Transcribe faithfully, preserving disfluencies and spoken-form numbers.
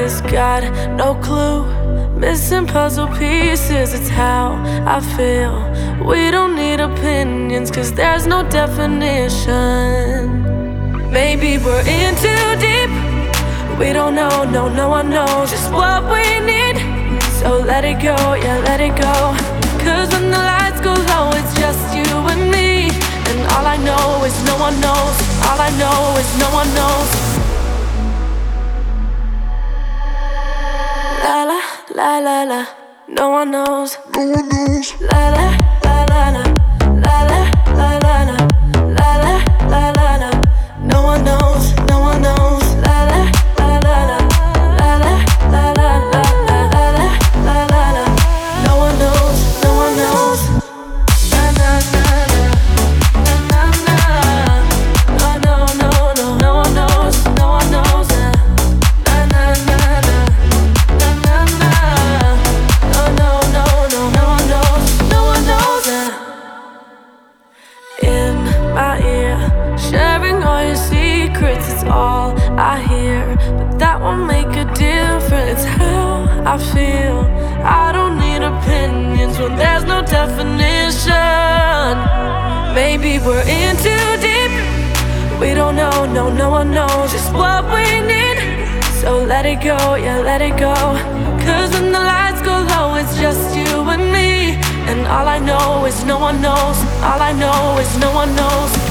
is, got no clue. Missing puzzle pieces, it's how I feel. We don't need opinions, cause there's no definition. Maybe we're in too deep. We don't know, no, no one knows just what we need. So let it go, yeah, let it go. Cause when the lights go low, it's just you and me. And all I know is no one knows. All I know is no one knows. La la, la la la, no one knows. No one knows. La la, la la la, la la, la la la, la la, la la la, no one knows, no one knows. La la, la la la, la la, la la la, la la, la la la, no one knows, no one knows. Na na na na, na na na. No no no no, no one knows, no one knows. Na na na na, na na na. No no no no, no one knows, no one knows. In my ear, sharing all your secrets, it's all I hear. But that won't make a difference. It's how I feel. I don't need opinions when there's no definition. Maybe we're in too deep. We don't know, no, no one knows just what we need. So let it go, yeah, let it go. Cause when the lights go low, it's just you and me. And all I know is no one knows. All I know is no one knows.